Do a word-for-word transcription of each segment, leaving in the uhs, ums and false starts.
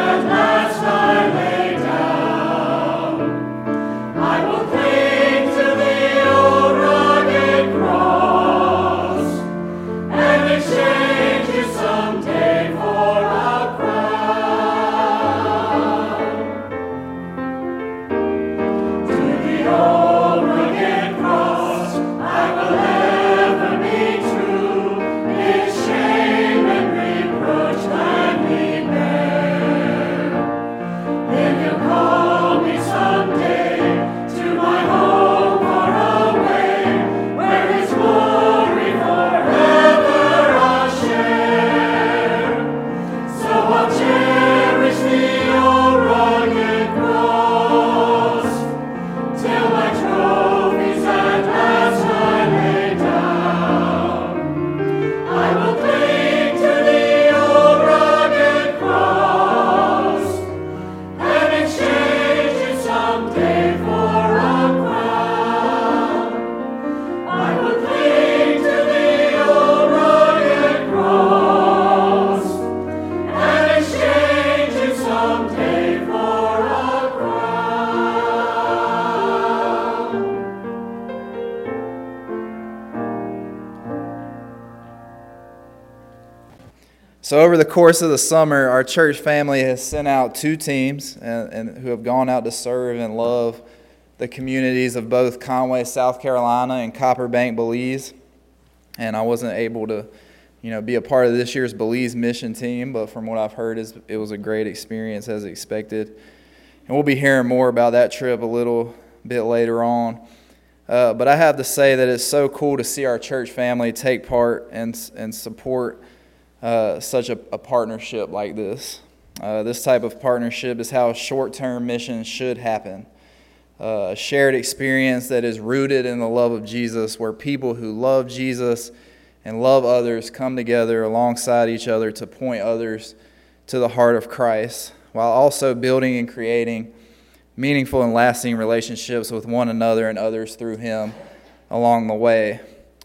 So over the course of the summer, our church family has sent out two teams and, and who have gone out to serve and love the communities of both Conway, South Carolina, and Copper Bank, Belize. And I wasn't able to, you know, be a part of this year's Belize mission team, but from what I've heard, is it was a great experience as expected. And we'll be hearing more about that trip a little bit later on. Uh, but I have to say that it's so cool to see our church family take part and and support uh, such a, a partnership like this. Uh, this type of partnership is how short-term missions should happen. Uh, a shared experience that is rooted in the love of Jesus, where people who love Jesus and love others come together alongside each other to point others to the heart of Christ, while also building and creating meaningful and lasting relationships with one another and others through Him along the way.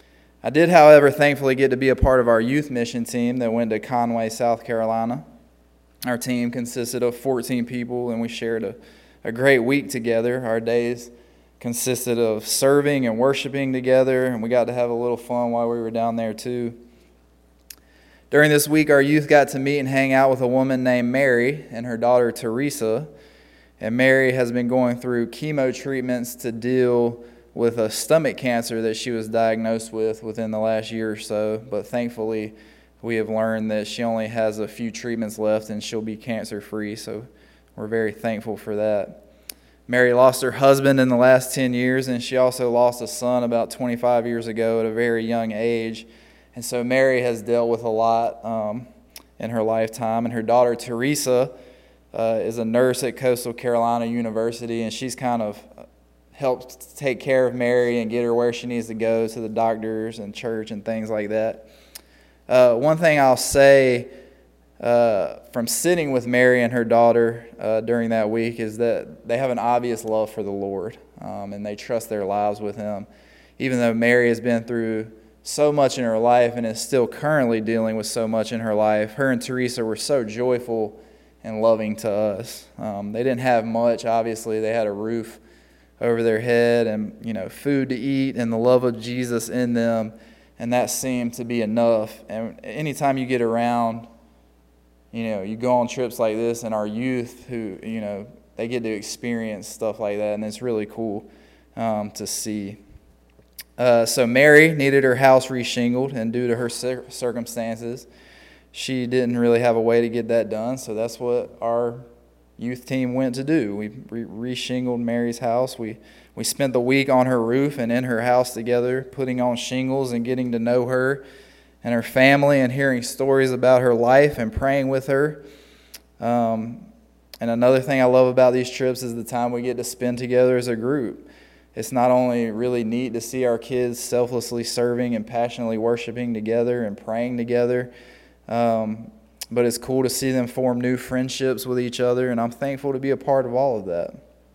I did, however, thankfully get to be a part of our youth mission team that went to Conway, South Carolina. Our team consisted of fourteen people, and we shared a, a great week together. Our days consisted of serving and worshiping together, and we got to have a little fun while we were down there too. During this week, our youth got to meet and hang out with a woman named Mary and her daughter Teresa. And Mary has been going through chemo treatments to deal with a stomach cancer that she was diagnosed with within the last year or so. But thankfully, we have learned that she only has a few treatments left and she'll be cancer-free. So we're very thankful for that. Mary lost her husband in the last ten years, and she also lost a son about twenty-five years ago at a very young age. And so Mary has dealt with a lot um, in her lifetime. And her daughter Teresa uh, is a nurse at Coastal Carolina University, and she's kind of helped take care of Mary and get her where she needs to go to the doctors and church and things like that. Uh, one thing I'll say uh, from sitting with Mary and her daughter uh, during that week is that they have an obvious love for the Lord, um, and they trust their lives with Him. Even though Mary has been through so much in her life and is still currently dealing with so much in her life, her and Teresa were so joyful and loving to us. Um, they didn't have much, obviously. They had a roof over their head and, you know, food to eat and the love of Jesus in them, and that seemed to be enough. And anytime you get around, you know, you go on trips like this, and our youth who, you know, they get to experience stuff like that, and it's really cool um, to see. Uh, so Mary needed her house reshingled, and due to her cir- circumstances, she didn't really have a way to get that done, so that's what our youth team went to do. We re- reshingled Mary's house. We we spent the week on her roof and in her house together, putting on shingles and getting to know her and her family and hearing stories about her life and praying with her. Um, and another thing I love about these trips is the time we get to spend together as a group. It's not only really neat to see our kids selflessly serving and passionately worshiping together and praying together, um, but it's cool to see them form new friendships with each other, and I'm thankful to be a part of all of that.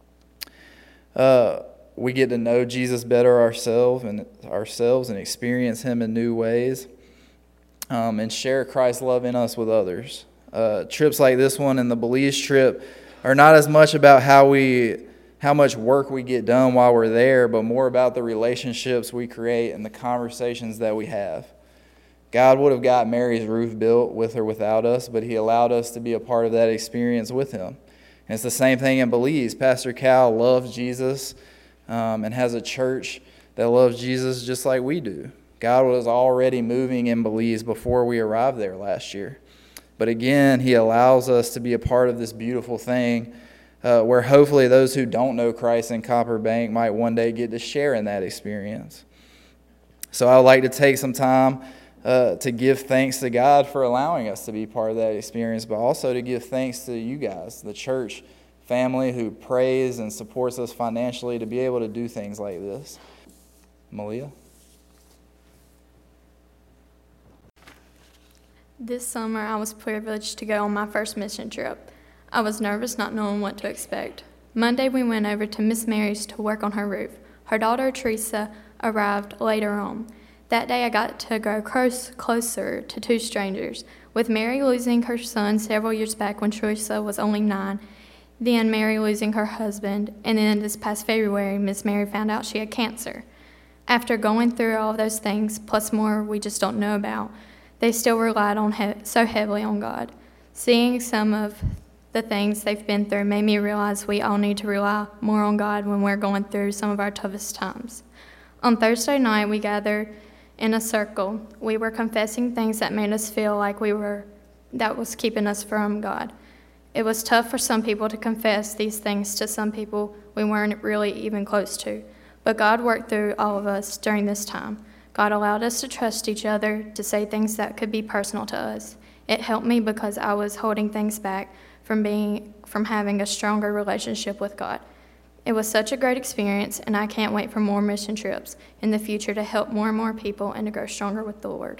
Uh, we get to know Jesus better ourselves and ourselves and experience Him in new ways, um, and share Christ's love in us with others. Uh, trips like this one and the Belize trip are not as much about how we, how much work we get done while we're there, but more about the relationships we create and the conversations that we have. God would have got Mary's roof built with or without us, but he allowed us to be a part of that experience with him. And it's the same thing in Belize. Pastor Cal loves Jesus um, and has a church that loves Jesus just like we do. God was already moving in Belize before we arrived there last year. But again, he allows us to be a part of this beautiful thing uh, where hopefully those who don't know Christ in Copper Bank might one day get to share in that experience. So I would like to take some time uh, to give thanks to God for allowing us to be part of that experience, but also to give thanks to you guys, the church family who prays and supports us financially to be able to do things like this. Malia? This summer, I was privileged to go on my first mission trip. I was nervous not knowing what to expect. Monday, we went over to Miss Mary's to work on her roof. Her daughter, Teresa, arrived later on. That day, I got to grow close, closer to two strangers, with Mary losing her son several years back when Teresa was only nine, then Mary losing her husband, and then this past February, Miss Mary found out she had cancer. After going through all of those things, plus more we just don't know about, they still relied on he- so heavily on God. Seeing some of the things they've been through made me realize we all need to rely more on God when we're going through some of our toughest times. On Thursday night, we gathered in a circle. We were confessing things that made us feel like we were, that was keeping us from God. It was tough for some people to confess these things to some people we weren't really even close to, but God worked through all of us during this time. God allowed us to trust each other, to say things that could be personal to us. It helped me because I was holding things back from being, from having a stronger relationship with God. It was such a great experience, and I can't wait for more mission trips in the future to help more and more people and to grow stronger with the Lord.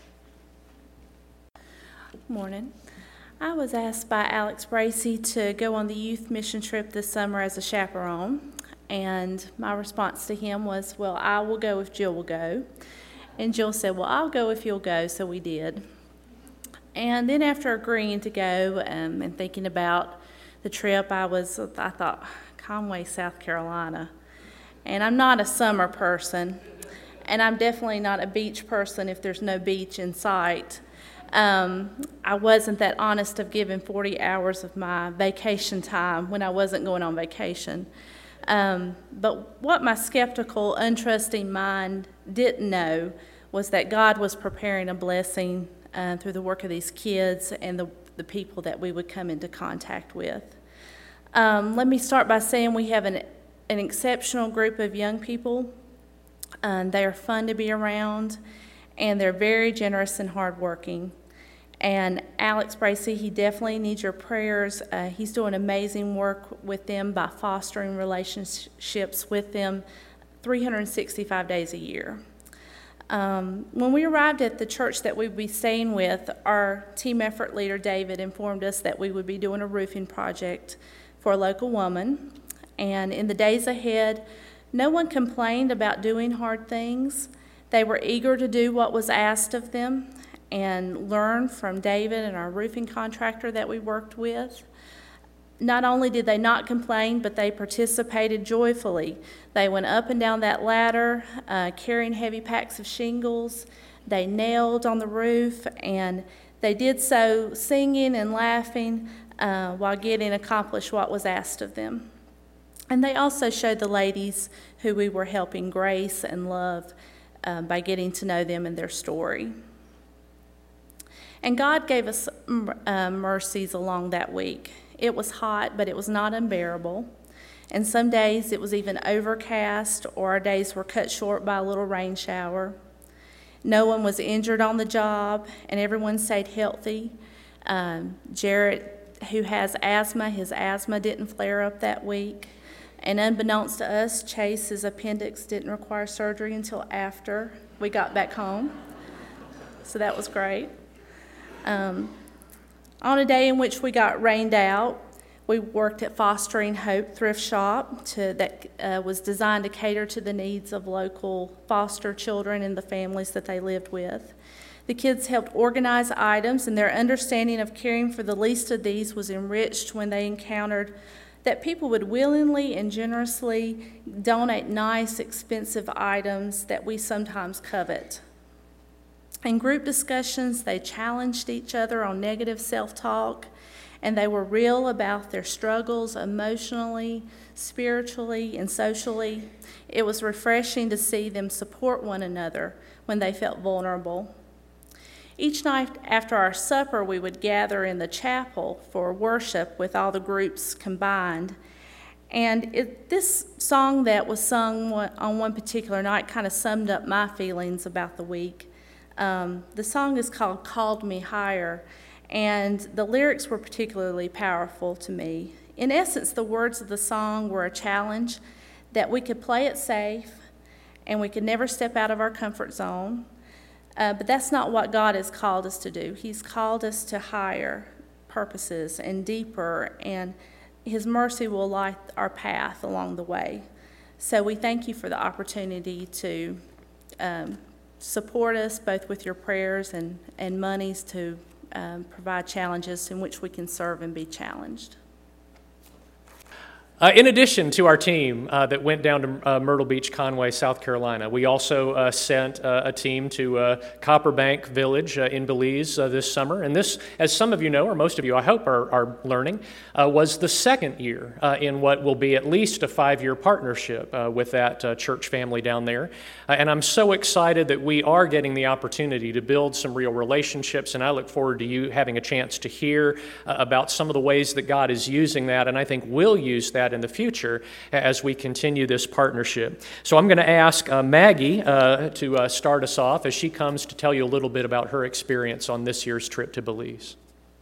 Morning. I was asked by Alex Bracey to go on the youth mission trip this summer as a chaperone. And my response to him was, well, I will go if Jill will go. And Jill said, well, I'll go if you'll go, so we did. And then after agreeing to go um, and thinking about the trip, I was, I thought, Conway, South Carolina. And I'm not a summer person, and I'm definitely not a beach person if there's no beach in sight. Um, I wasn't that honest of giving forty hours of my vacation time when I wasn't going on vacation. Um, but what my skeptical, untrusting mind didn't know was that God was preparing a blessing uh, through the work of these kids and the, the people that we would come into contact with. Um, let me start by saying we have an, an exceptional group of young people. Um, they are fun to be around, and they're very generous and hardworking. And Alex Bracey, he definitely needs your prayers. Uh, he's doing amazing work with them by fostering relationships with them three hundred sixty-five days a year. Um, when we arrived at the church that we'd be staying with, our team effort leader, David, informed us that we would be doing a roofing project for a local woman. And in the days ahead, no one complained about doing hard things. They were eager to do what was asked of them and learn from David and our roofing contractor that we worked with. Not only did they not complain, but they participated joyfully. They went up and down that ladder, uh, carrying heavy packs of shingles. They nailed on the roof, and they did so singing and laughing uh, while getting accomplished what was asked of them. And they also showed the ladies who we were helping grace and love uh, by getting to know them and their story. And God gave us uh, mercies along that week. It was hot, but it was not unbearable. And some days it was even overcast, or our days were cut short by a little rain shower. No one was injured on the job, and everyone stayed healthy. Um, Jarrett, who has asthma, his asthma didn't flare up that week. And unbeknownst to us, Chase's appendix didn't require surgery until after we got back home. So that was great. Um, on a day in which we got rained out, we worked at Fostering Hope Thrift Shop to, that uh, was designed to cater to the needs of local foster children and the families that they lived with. The kids helped organize items, and their understanding of caring for the least of these was enriched when they encountered that people would willingly and generously donate nice, expensive items that we sometimes covet. In group discussions, they challenged each other on negative self-talk, and they were real about their struggles emotionally, spiritually, and socially. It was refreshing to see them support one another when they felt vulnerable. Each night after our supper, we would gather in the chapel for worship with all the groups combined. And it, this song that was sung on one particular night kind of summed up my feelings about the week. Um, the song is called Called Me Higher, and the lyrics were particularly powerful to me. In essence, the words of the song were a challenge that we could play it safe and we could never step out of our comfort zone. Uh, but that's not what God has called us to do. He's called us to higher purposes and deeper, and His mercy will light our path along the way. So we thank you for the opportunity to um, support us both with your prayers and, and monies to um, provide challenges in which we can serve and be challenged. Uh, in addition to our team uh, that went down to uh, Myrtle Beach, Conway, South Carolina, we also uh, sent uh, a team to uh, Copper Bank Village uh, in Belize uh, this summer. And this, as some of you know, or most of you I hope are, are learning, uh, was the second year uh, in what will be at least a five-year partnership uh, with that uh, church family down there. Uh, and I'm so excited that we are getting the opportunity to build some real relationships, and I look forward to you having a chance to hear uh, about some of the ways that God is using that, and I think will use that in the future as we continue this partnership. So I'm going to ask uh, Maggie uh, to uh, start us off as she comes to tell you a little bit about her experience on this year's trip to Belize.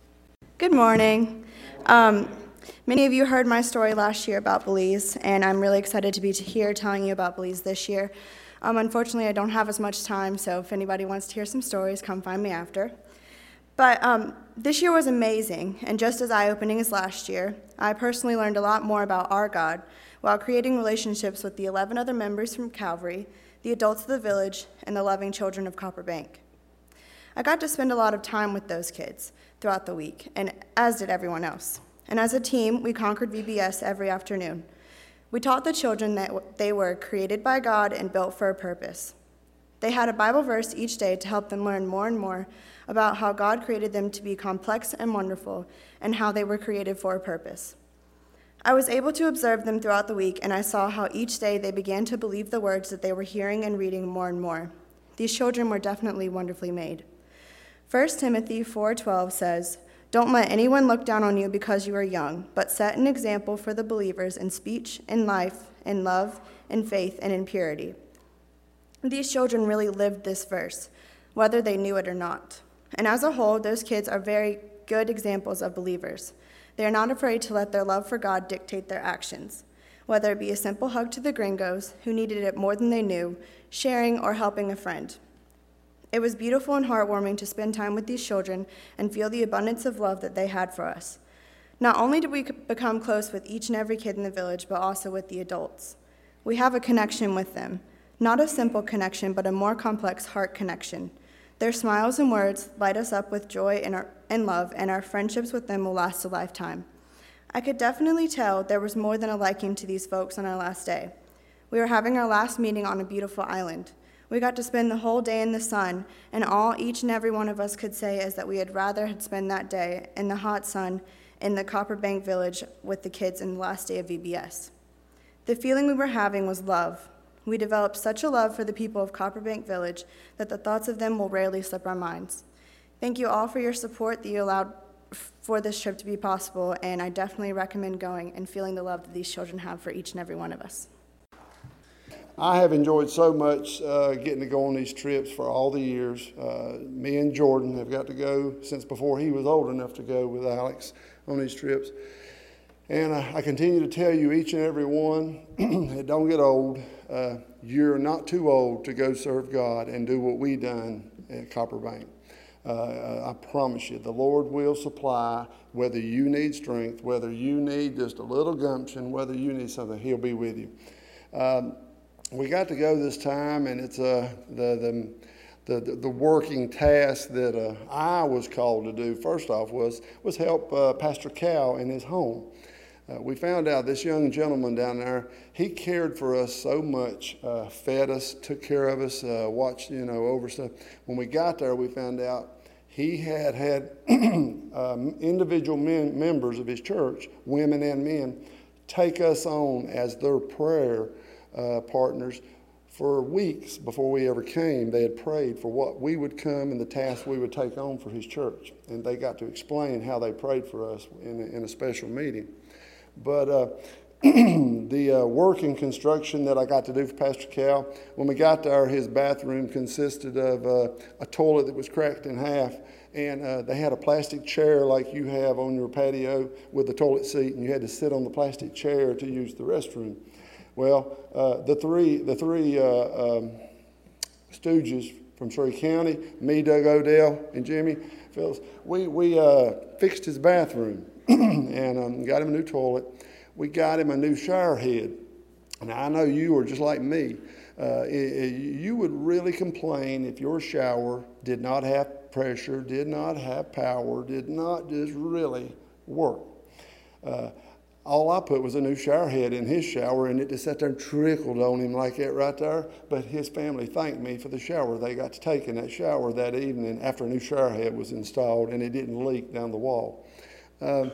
Good morning. Um, many of you heard my story last year about Belize, and I'm really excited to be here telling you about Belize this year. Um, unfortunately, I don't have as much time, so if anybody wants to hear some stories, come find me after. But um, this year was amazing, and just as eye-opening as last year, I personally learned a lot more about our God while creating relationships with the eleven other members from Calvary, the adults of the village, and the loving children of Copper Bank. I got to spend a lot of time with those kids throughout the week, and as did everyone else. And as a team, we conquered V B S every afternoon. We taught the children that they were created by God and built for a purpose. They had a Bible verse each day to help them learn more and more about how God created them to be complex and wonderful, and how they were created for a purpose. I was able to observe them throughout the week, and I saw how each day they began to believe the words that they were hearing and reading more and more. These children were definitely wonderfully made. First Timothy four twelve says, "Don't let anyone look down on you because you are young, but set an example for the believers in speech, in life, in love, in faith, and in purity." These children really lived this verse, whether they knew it or not. And as a whole, those kids are very good examples of believers. They are not afraid to let their love for God dictate their actions, whether it be a simple hug to the gringos who needed it more than they knew, sharing, or helping a friend. It was beautiful and heartwarming to spend time with these children and feel the abundance of love that they had for us. Not only did we become close with each and every kid in the village, but also with the adults. We have a connection with them, not a simple connection, but a more complex heart connection. Their smiles and words light us up with joy and, our, and love, and our friendships with them will last a lifetime. I could definitely tell there was more than a liking to these folks on our last day. We were having our last meeting on a beautiful island. We got to spend the whole day in the sun, and all each and every one of us could say is that we had rather had spent that day in the hot sun in the Copper Bank Village with the kids in the last day of V B S. The feeling we were having was love. We developed such a love for the people of Copper Bank Village that the thoughts of them will rarely slip our minds. Thank you all for your support that you allowed for this trip to be possible, and I definitely recommend going and feeling the love that these children have for each and every one of us. I have enjoyed so much uh, getting to go on these trips for all the years. Uh, me and Jordan have got to go since before he was old enough to go with Alex on these trips. And I, I continue to tell you, each and every one, it don't get old. Uh, you're not too old to go serve God and do what we done at Copper Bank. Uh, I promise you, the Lord will supply, whether you need strength, whether you need just a little gumption, whether you need something, He'll be with you. Um, we got to go this time, and it's uh, the, the the, the, the working task that uh, I was called to do, first off, was, was help uh, Pastor Cal in his home. Uh, we found out this young gentleman down there, he cared for us so much, uh, fed us, took care of us, uh, watched, you know, over stuff. When we got there, we found out he had had um, individual men, members of his church, women and men, take us on as their prayer uh, partners for weeks before we ever came. They had prayed for what we would come and the tasks we would take on for his church. And they got to explain how they prayed for us in a, in a special meeting. But uh, the uh, work and construction that I got to do for Pastor Cal, when we got there, his bathroom consisted of uh, a toilet that was cracked in half, and uh, they had a plastic chair like you have on your patio with a toilet seat, and you had to sit on the plastic chair to use the restroom. Well, uh, the three the three uh, um, stooges from Surrey County, me, Doug Odell, and Jimmy Phillips, we, we uh, fixed his bathroom and um, got him a new toilet. We got him a new shower head. Now, I know you are just like me. Uh, it, it, you would really complain if your shower did not have pressure, did not have power, did not just really work. Uh, all I put was a new shower head in his shower, and it just sat there and trickled on him like that right there. But his family thanked me for the shower they got to take in that shower that evening after a new shower head was installed, and it didn't leak down the wall. Um,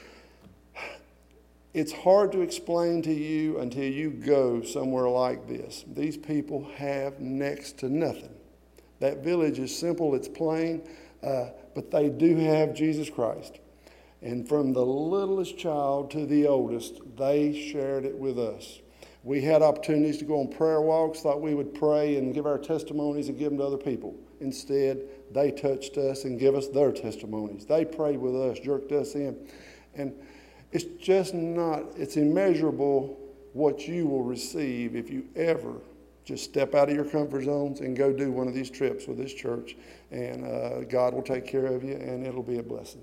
It's hard to explain to you until you go somewhere like this. These people have next to nothing. That village is simple, it's plain, uh, but they do have Jesus Christ. And from the littlest child to the oldest, they shared it with us. We had opportunities to go on prayer walks, thought we would pray and give our testimonies and give them to other people. Instead, they touched us and gave us their testimonies. They prayed with us, jerked us in. And it's just not, it's immeasurable what you will receive if you ever just step out of your comfort zones and go do one of these trips with this church. And uh, God will take care of you, and it'll be a blessing.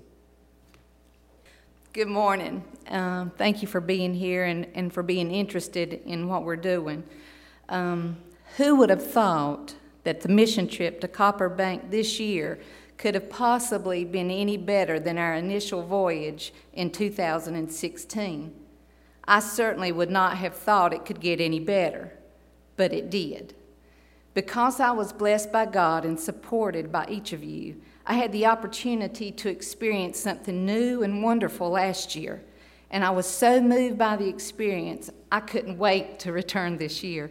Good morning. Um, thank you for being here and, and for being interested in what we're doing. Um, who would have thought that the mission trip to Copper Bank this year could have possibly been any better than our initial voyage in two thousand sixteen. I certainly would not have thought it could get any better, but it did. Because I was blessed by God and supported by each of you, I had the opportunity to experience something new and wonderful last year, and I was so moved by the experience, I couldn't wait to return this year.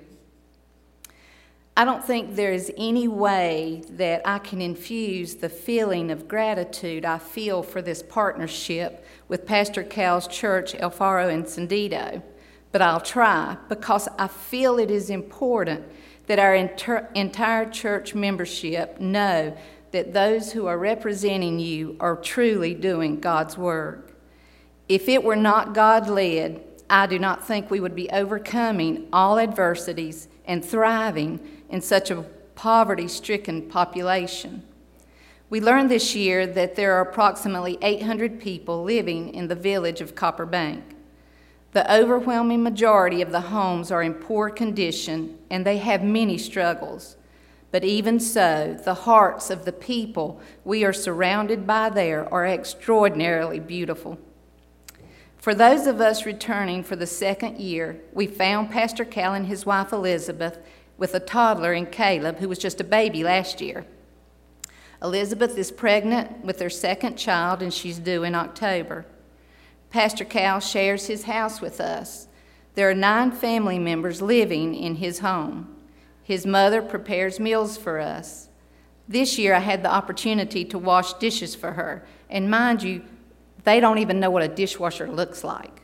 I don't think there is any way that I can infuse the feeling of gratitude I feel for this partnership with Pastor Cal's church, El Faro and Sandito, but I'll try because I feel it is important that our inter- entire church membership know that those who are representing you are truly doing God's work. If it were not God-led, I do not think we would be overcoming all adversities and thriving in such a poverty-stricken population. We learned this year that there are approximately eight hundred people living in the village of Copper Bank. The overwhelming majority of the homes are in poor condition, and they have many struggles. But even so, the hearts of the people we are surrounded by there are extraordinarily beautiful. For those of us returning for the second year, we found Pastor Cal and his wife Elizabeth with a toddler in Caleb, who was just a baby last year. Elizabeth is pregnant with their second child, and she's due in October. Pastor Cal shares his house with us. There are nine family members living in his home. His mother prepares meals for us. This year I had the opportunity to wash dishes for her, and mind you, they don't even know what a dishwasher looks like.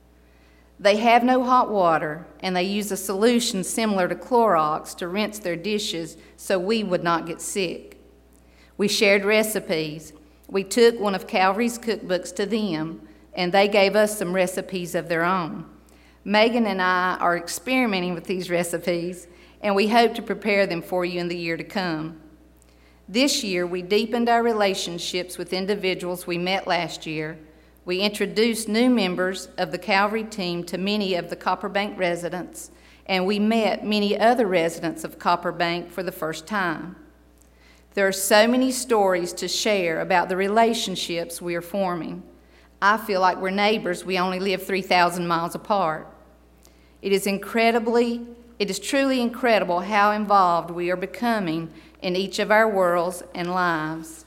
They have no hot water, and they use a solution similar to Clorox to rinse their dishes so we would not get sick. We shared recipes. We took one of Calvary's cookbooks to them, and they gave us some recipes of their own. Megan and I are experimenting with these recipes, and we hope to prepare them for you in the year to come. This year, we deepened our relationships with individuals we met last year. We introduced new members of the Calvary team to many of the Copper Bank residents, and we met many other residents of Copper Bank for the first time. There are so many stories to share about the relationships we are forming. I feel like we're neighbors. We only live three thousand miles apart. It is incredibly, it is truly incredible how involved we are becoming in each of our worlds and lives.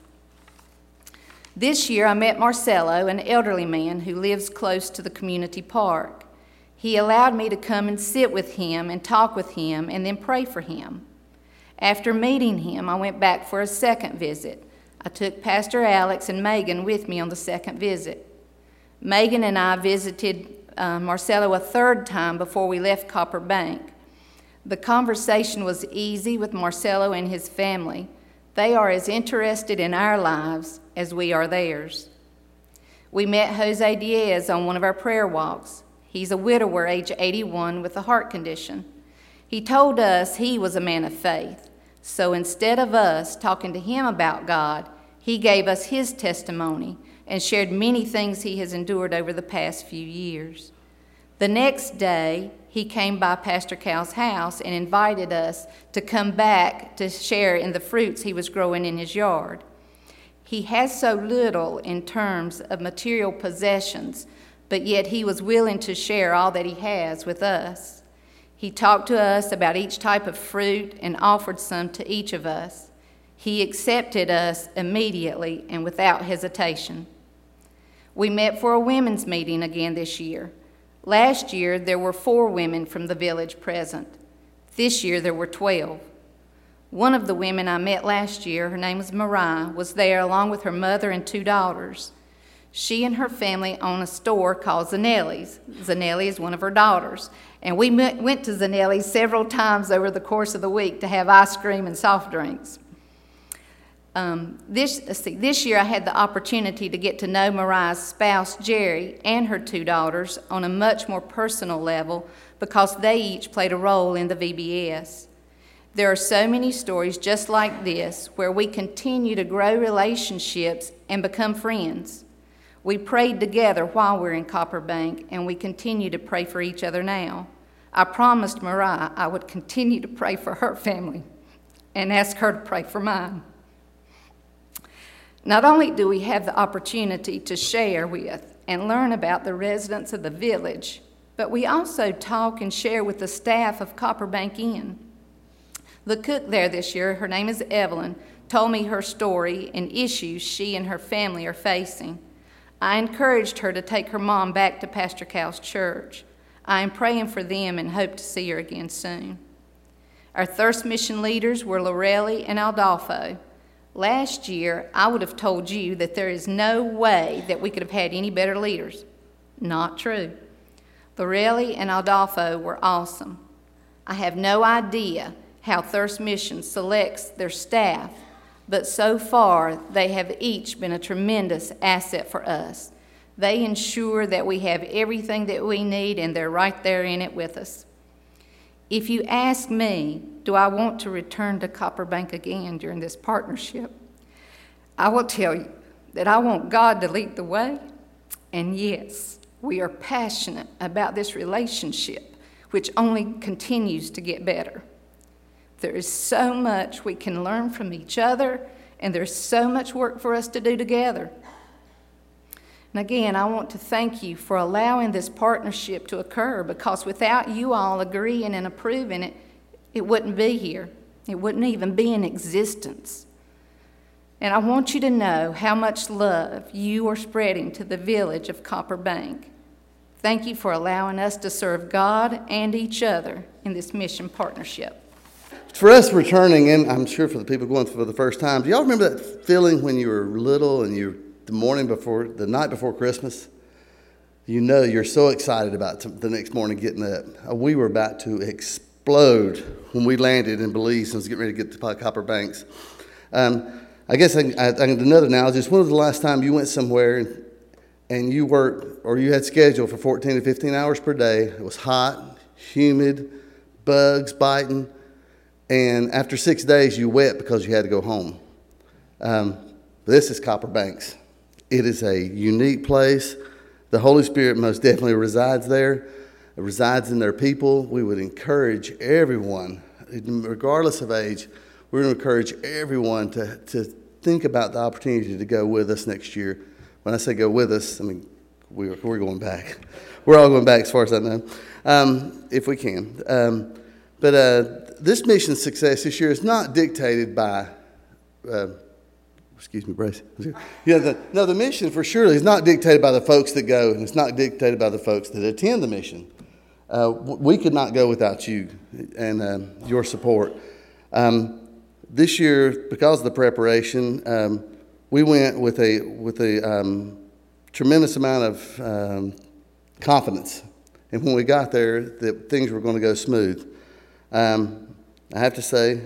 This year I met Marcelo, an elderly man who lives close to the community park. He allowed me to come and sit with him and talk with him and then pray for him. After meeting him, I went back for a second visit. I took Pastor Alex and Megan with me on the second visit. Megan and I visited uh, Marcelo a third time before we left Copper Bank. The conversation was easy with Marcelo and his family. They are as interested in our lives as we are theirs. We met Jose Diaz on one of our prayer walks. He's a widower, age eighty-one, with a heart condition. He told us he was a man of faith. So instead of us talking to him about God, he gave us his testimony and shared many things he has endured over the past few years. The next day, he came by Pastor Cal's house and invited us to come back to share in the fruits he was growing in his yard. He has so little in terms of material possessions, but yet he was willing to share all that he has with us. He talked to us about each type of fruit and offered some to each of us. He accepted us immediately and without hesitation. We met for a women's meeting again this year. Last year, there were four women from the village present. This year, there were twelve. One of the women I met last year, her name was Mariah, was there along with her mother and two daughters. She and her family own a store called Zanelli's. Zanelli is one of her daughters. And we went to Zanelli's several times over the course of the week to have ice cream and soft drinks. Um, this, let's see, this year I had the opportunity to get to know Mariah's spouse, Jerry, and her two daughters on a much more personal level because they each played a role in the V B S. There are so many stories just like this where we continue to grow relationships and become friends. We prayed together while we were in Copper Bank, and we continue to pray for each other now. I promised Mariah I would continue to pray for her family and ask her to pray for mine. Not only do we have the opportunity to share with and learn about the residents of the village, but we also talk and share with the staff of Copper Bank Inn. The cook there this year, her name is Evelyn, told me her story and issues she and her family are facing. I encouraged her to take her mom back to Pastor Cal's church. I am praying for them and hope to see her again soon. Our Thirst Mission leaders were Lorelli and Aldolfo. Last year, I would have told you that there is no way that we could have had any better leaders. Not true. Lorelli and Aldolfo were awesome. I have no idea how Thirst Mission selects their staff, but so far they have each been a tremendous asset for us. They ensure that we have everything that we need, and they're right there in it with us. If you ask me, do I want to return to Copper Bank again during this partnership? I will tell you that I want God to lead the way, and yes, we are passionate about this relationship, which only continues to get better. There is so much we can learn from each other, and there's so much work for us to do together. And again, I want to thank you for allowing this partnership to occur, because without you all agreeing and approving it, it wouldn't be here. It wouldn't even be in existence. And I want you to know how much love you are spreading to the village of Copper Bank. Thank you for allowing us to serve God and each other in this mission partnership. For us returning, and I'm sure for the people going for the first time, do y'all remember that feeling when you were little and you the morning before, the night before Christmas? You know you're so excited about the next morning getting up. We were about to explode when we landed in Belize and was getting ready to get to Copper Banks. Um, I guess I, I, I, another analogy is, when was the last time you went somewhere and, and you worked, or you had scheduled for fourteen to fifteen hours per day? It was hot, humid, bugs biting, and after six days you wet because you had to go home. Um, this is Copper Banks. It is a unique place. The Holy Spirit most definitely resides there. It resides in their people. We would encourage everyone, regardless of age, we're going to encourage everyone to, to think about the opportunity to go with us next year. When I say go with us, I mean, we're, we're going back. We're all going back as far as I know, um, if we can. Um, but uh, this mission's success this year is not dictated by, uh, excuse me, Brace. Yeah, the, no, the mission for sure is not dictated by the folks that go, and it's not dictated by the folks that attend the mission. Uh, we could not go without you and uh, your support. Um, this year, because of the preparation, um, we went with a with a um, tremendous amount of um, confidence, and when we got there, that things were going to go smooth. Um, I have to say,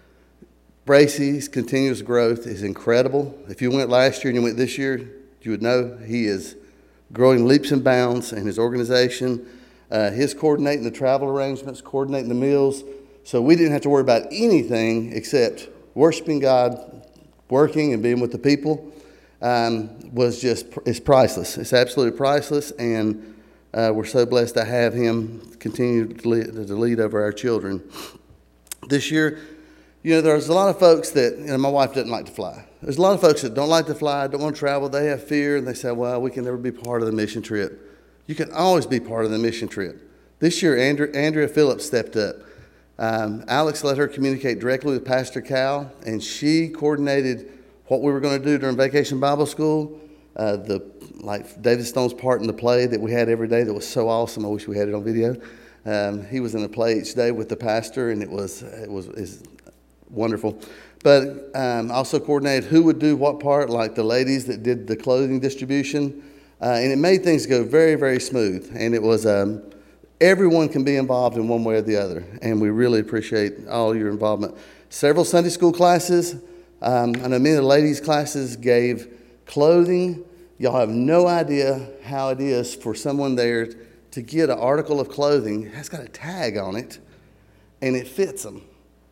Bracey's continuous growth is incredible. If you went last year and you went this year, you would know he is growing leaps and bounds in his organization. Uh, his coordinating the travel arrangements, coordinating the meals. So we didn't have to worry about anything except worshiping God, working and being with the people. Um, was just, it's priceless. It's absolutely priceless. And uh, we're so blessed to have him continue to lead, to lead over our children. This year, you know, there's a lot of folks that, you know, my wife doesn't like to fly. There's a lot of folks that don't like to fly, don't want to travel. They have fear, and they say, well, we can never be part of the mission trip. You can always be part of the mission trip. This year, Andrea, Andrea Phillips stepped up. Um, Alex let her communicate directly with Pastor Cal, and she coordinated what we were going to do during Vacation Bible School. Uh, the like David Stone's part in the play that we had every day that was so awesome. I wish we had it on video. Um, he was in a play each day with the pastor, and it was it was is wonderful. But um, also coordinated who would do what part, like the ladies that did the clothing distribution. Uh, and it made things go very, very smooth. And it was, um, everyone can be involved in one way or the other. And we really appreciate all your involvement. Several Sunday school classes. Um, I know many of the ladies' classes gave clothing. Y'all have no idea how it is for someone there to get an article of clothing. It has got a tag on it, and it fits them.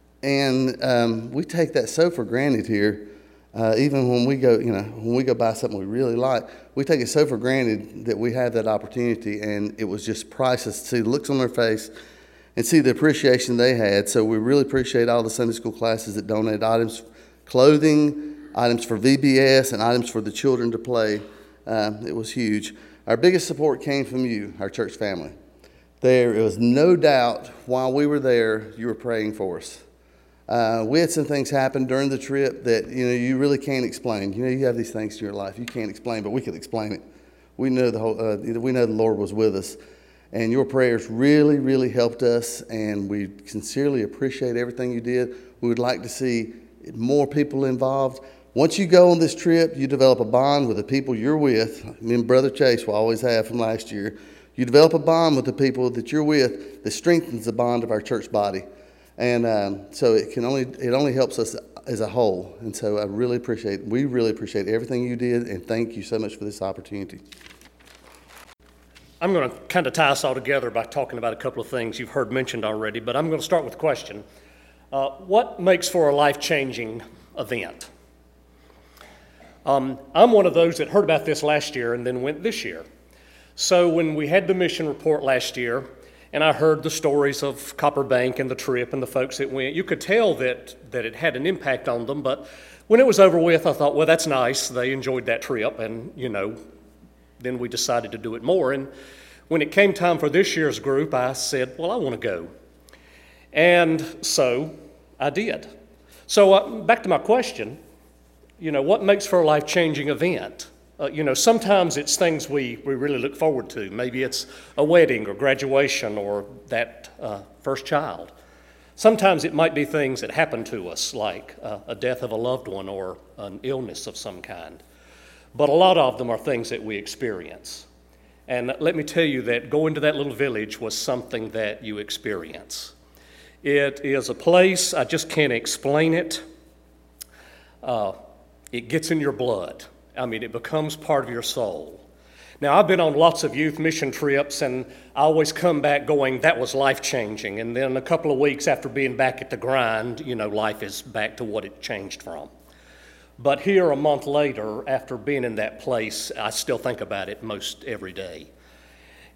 And um, we take that so for granted here. Uh, even when we go, you know, when we go buy something we really like, we take it so for granted that we have that opportunity, and it was just priceless to see the looks on their face and see the appreciation they had. So we really appreciate all the Sunday school classes that donated items, clothing, items for V B S, and items for the children to play. Uh, it was huge. Our biggest support came from you, our church family. There was no doubt while we were there, you were praying for us. Uh, we had some things happen during the trip that, you know, you really can't explain. You know, you have these things in your life you can't explain, but we could explain it. We know the whole, uh, we know the Lord was with us, and your prayers really, really helped us, and we sincerely appreciate everything you did. We would like to see more people involved. Once you go on this trip, you develop a bond with the people you're with. Me and Brother Chase will always have from last year. You develop a bond with the people that you're with that strengthens the bond of our church body. And um, so it can only it only helps us as a whole. And so I really appreciate, we really appreciate everything you did, and thank you so much for this opportunity. I'm going to kind of tie us all together by talking about a couple of things you've heard mentioned already, but I'm going to start with a question. Uh, what makes for a life-changing event? Um, I'm one of those that heard about this last year and then went this year. So when we had the mission report last year, and I heard the stories of Copper Bank and the trip and the folks that went, you could tell that, that it had an impact on them. But when it was over with, I thought, well, that's nice. They enjoyed that trip. And, you know, then we decided to do it more. And when it came time for this year's group, I said, well, I want to go. And so I did. So uh, back to my question, you know, what makes for a life-changing event? Uh, you know, sometimes it's things we, we really look forward to. Maybe it's a wedding or graduation or that uh, first child. Sometimes it might be things that happen to us, like uh, a death of a loved one or an illness of some kind. But a lot of them are things that we experience. And let me tell you that going to that little village was something that you experience. It is a place, I just can't explain it. Uh, it gets in your blood. I mean, it becomes part of your soul. Now, I've been on lots of youth mission trips, and I always come back going, that was life-changing. And then a couple of weeks after being back at the grind, you know, life is back to what it changed from. But here, a month later, after being in that place, I still think about it most every day.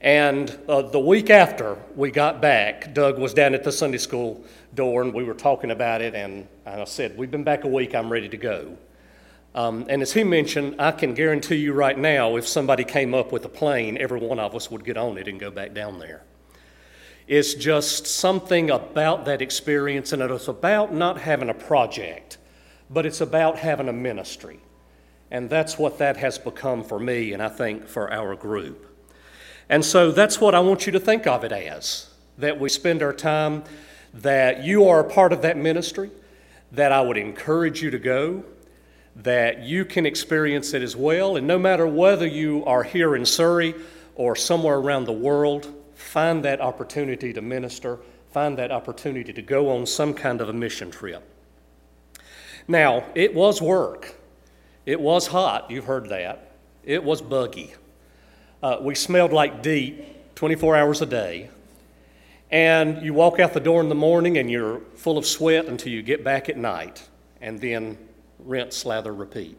And uh, the week after we got back, Doug was down at the Sunday school door, and we were talking about it, and I said, we've been back a week, I'm ready to go. Um, and as he mentioned, I can guarantee you right now, if somebody came up with a plane, every one of us would get on it and go back down there. It's just something about that experience, and it's about not having a project, but it's about having a ministry. And that's what that has become for me, and I think for our group. And so that's what I want you to think of it as, that we spend our time, that you are a part of that ministry, that I would encourage you to go, that you can experience it as well. And no matter whether you are here in Surrey or somewhere around the world, find that opportunity to minister, find that opportunity to go on some kind of a mission trip. Now, it was work. It was hot, you've heard that. It was buggy. Uh, we smelled like DEET twenty-four hours a day. And you walk out the door in the morning and you're full of sweat until you get back at night. And then rinse, slather, repeat.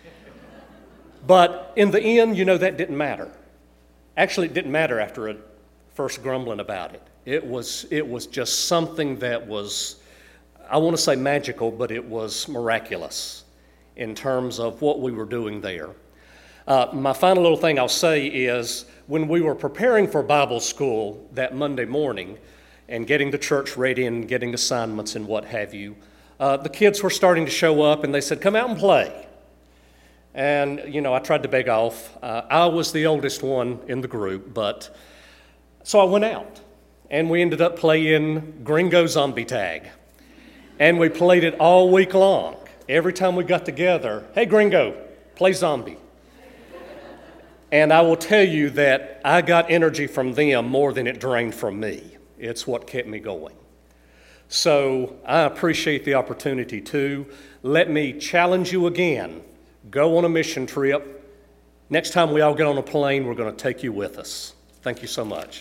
But in the end, you know, that didn't matter. Actually, it didn't matter after a first grumbling about it. It was, it was just something that was, I want to say magical, but it was miraculous in terms of what we were doing there. Uh, my final little thing I'll say is when we were preparing for Bible school that Monday morning and getting the church ready and getting assignments and what have you, uh, the kids were starting to show up and they said, come out and play. And, you know, I tried to beg off. Uh, I was the oldest one in the group, but so I went out and we ended up playing Gringo Zombie Tag. And we played it all week long. Every time we got together, hey, Gringo, play zombie. And I will tell you that I got energy from them more than it drained from me. It's what kept me going. So I appreciate the opportunity too. Let me challenge you again. Go on a mission trip. Next time we all get on a plane, we're going to take you with us. Thank you so much.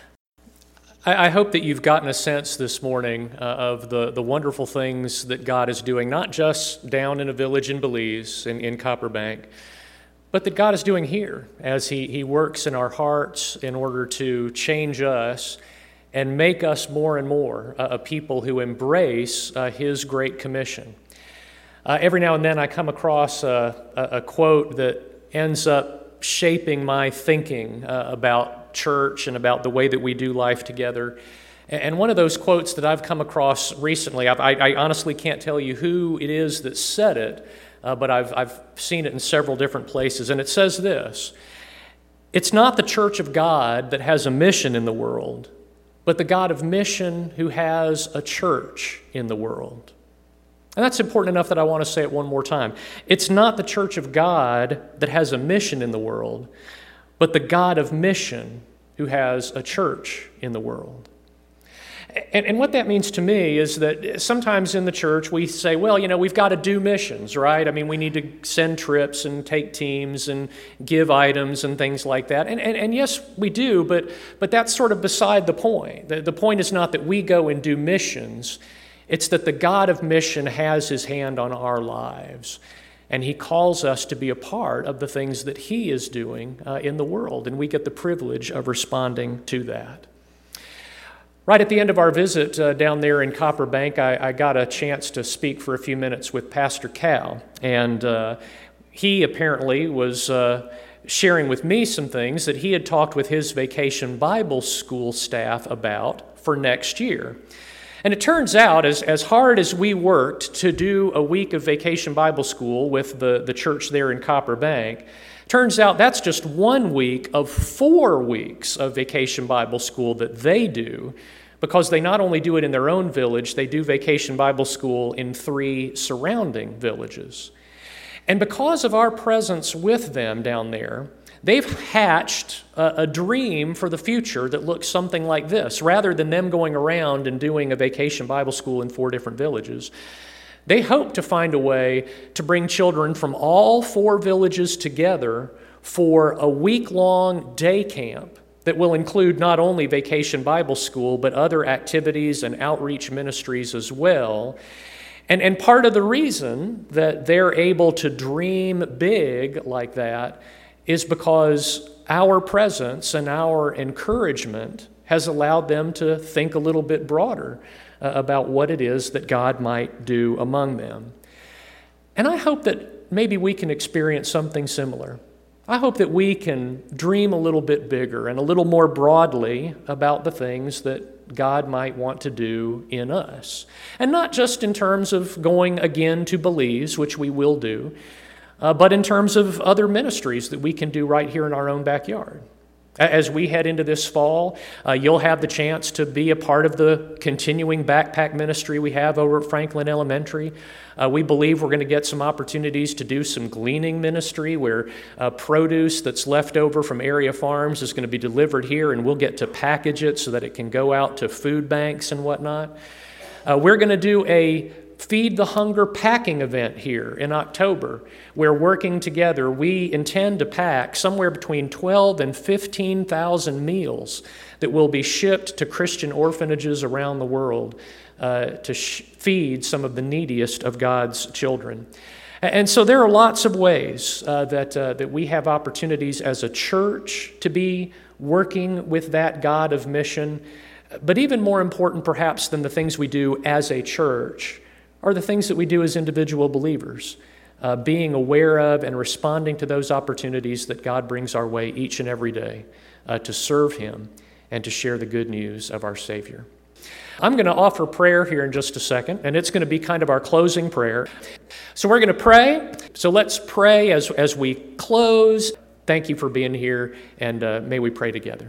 I hope that you've gotten a sense this morning uh, of the, the wonderful things that God is doing, not just down in a village in Belize, in, in Copper Bank, but that God is doing here as he, he works in our hearts in order to change us and make us more and more uh, a people who embrace uh, His Great Commission. Uh, every now and then I come across a, a, a quote that ends up shaping my thinking uh, about church and about the way that we do life together. And one of those quotes that I've come across recently, I've, I, I honestly can't tell you who it is that said it, uh, but I've, I've seen it in several different places, and it says this: it's not the church of God that has a mission in the world, but the God of mission who has a church in the world. And that's important enough that I want to say it one more time. It's not the church of God that has a mission in the world, but the God of mission who has a church in the world. And, and what that means to me is that sometimes in the church we say, well, you know, we've got to do missions, right? I mean, we need to send trips and take teams and give items and things like that. And, and, and yes, we do, but, but that's sort of beside the point. The, the point is not that we go and do missions. It's that the God of mission has His hand on our lives. And He calls us to be a part of the things that He is doing uh, in the world, and we get the privilege of responding to that. Right at the end of our visit uh, down there in Copper Bank, I, I got a chance to speak for a few minutes with Pastor Cal, and uh, he apparently was uh, sharing with me some things that he had talked with his Vacation Bible School staff about for next year. And it turns out, as, as hard as we worked to do a week of Vacation Bible School with the, the church there in Copper Bank, turns out that's just one week of four weeks of Vacation Bible School that they do, because they not only do it in their own village, they do Vacation Bible School in three surrounding villages. And because of our presence with them down there, they've hatched a, a dream for the future that looks something like this. Rather than them going around and doing a Vacation Bible School in four different villages, they hope to find a way to bring children from all four villages together for a week-long day camp that will include not only Vacation Bible School, but other activities and outreach ministries as well. And, and part of the reason that they're able to dream big like that is because our presence and our encouragement has allowed them to think a little bit broader uh, about what it is that God might do among them. And I hope that maybe we can experience something similar. I hope that we can dream a little bit bigger and a little more broadly about the things that God might want to do in us. And not just in terms of going again to Belize, which we will do, uh, but in terms of other ministries that we can do right here in our own backyard. As we head into this fall, uh, you'll have the chance to be a part of the continuing backpack ministry we have over at Franklin Elementary. Uh, we believe we're going to get some opportunities to do some gleaning ministry where uh, produce that's left over from area farms is going to be delivered here, and we'll get to package it so that it can go out to food banks and whatnot. Uh, we're going to do a Feed the Hunger packing event here in October, where working together we intend to pack somewhere between twelve and fifteen thousand meals that will be shipped to Christian orphanages around the world uh, to sh- feed some of the neediest of God's children. And so there are lots of ways uh, that, uh, that we have opportunities as a church to be working with that God of mission. But even more important perhaps than the things we do as a church are the things that we do as individual believers, uh, being aware of and responding to those opportunities that God brings our way each and every day uh, to serve Him and to share the good news of our Savior. I'm going to offer prayer here in just a second, and it's going to be kind of our closing prayer. So we're going to pray. So let's pray as, as we close. Thank you for being here, and uh, may we pray together.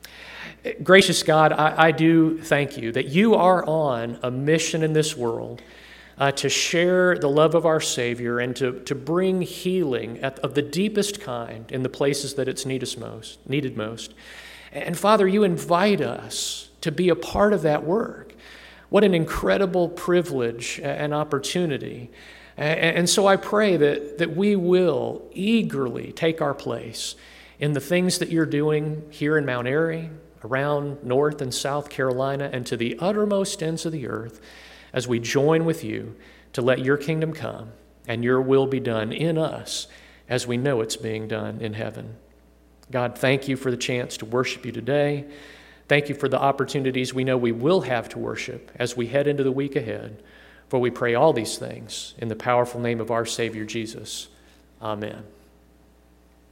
Gracious God, I, I do thank you that you are on a mission in this world Uh, to share the love of our Savior and to, to bring healing at, of the deepest kind in the places that it's needed most, needed most. And Father, you invite us to be a part of that work. What an incredible privilege and opportunity. And, and so I pray that, that we will eagerly take our place in the things that you're doing here in Mount Airy, around North and South Carolina, and to the uttermost ends of the earth, as we join with you to let your kingdom come and your will be done in us as we know it's being done in heaven. God, thank you for the chance to worship you today. Thank you for the opportunities we know we will have to worship as we head into the week ahead. For we pray all these things in the powerful name of our Savior Jesus. Amen.